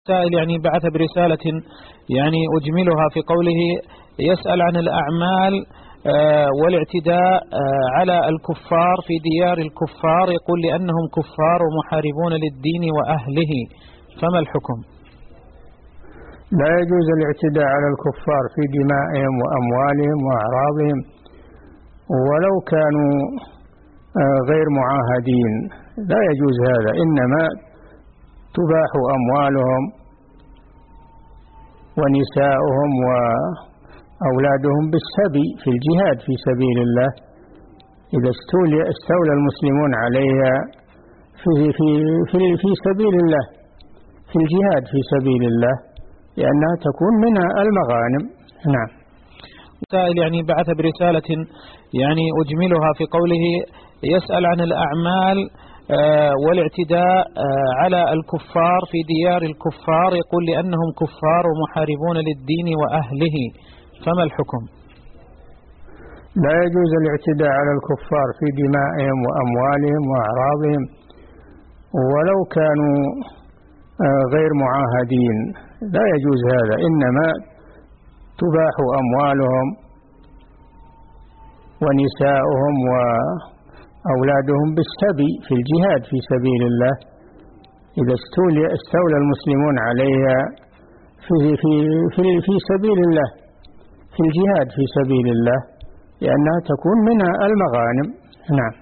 سائل بعث برسالة أجملها في قوله يسأل عن الأعمال والاعتداء على الكفار في ديار الكفار، يقول لأنهم كفار ومحاربون للدين وأهله، فما الحكم؟ لا يجوز الاعتداء على الكفار في دمائهم وأموالهم وأعراضهم ولو كانوا غير معاهدين، لا يجوز هذا، إنما تباح أموالهم ونساؤهم وأولادهم بالسبي في الجهاد في سبيل الله، إذا استولى المسلمون عليها في سبيل الله، في الجهاد في سبيل الله، لأنها تكون من المغانم. نعم. سائل بعث برسالة أجملها في قوله يسأل عن الأعمال والاعتداء على الكفار في ديار الكفار، يقول لأنهم كفار ومحاربون للدين وأهله، فما الحكم؟ لا يجوز الاعتداء على الكفار في دمائهم وأموالهم وأعراضهم ولو كانوا غير معاهدين، لا يجوز هذا، إنما تباح أموالهم ونساؤهم وأولادهم بالسبي في الجهاد في سبيل الله، إذا استولى المسلمون عليها في سبيل الله، في الجهاد في سبيل الله، لأنها تكون من المغانم. نعم.